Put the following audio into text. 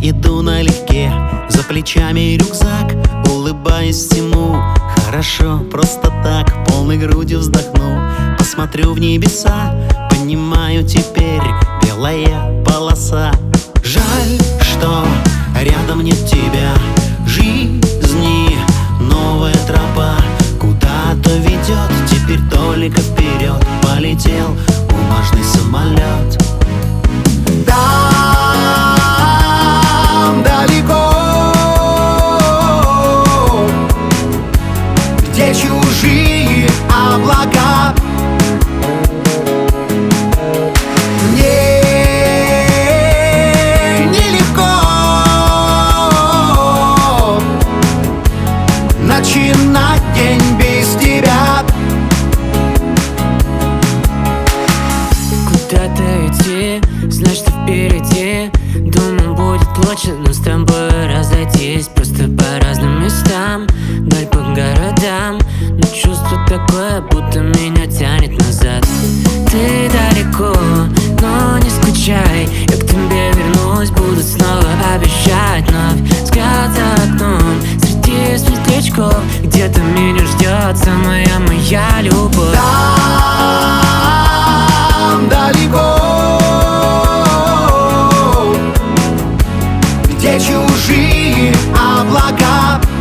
иду налегке, за плечами рюкзак, улыбаюсь всему. Хорошо, просто так, полной грудью вздохну. Посмотрю в небеса, понимаю теперь, белая полоса. Жаль, что рядом нет тебя, жизни новая тропа куда-то ведет, теперь только вперед полетел бумажный самолет. Там далеко, где чужие облака, мне нелегко начинать день без тебя. Куда-то идти, знать, что впереди. Думал, будет лучше, но с тобой разойтись. Просто по разным местам, вдаль по городам. Но чувство такое, будто меня тянет назад. Ты далеко, но не скучай, я к тебе вернусь, буду снова обещать. Вновь взгляд за окном, среди светлячков, где-то меня ждет самая моя любовь. Там далеко, где чужие облака,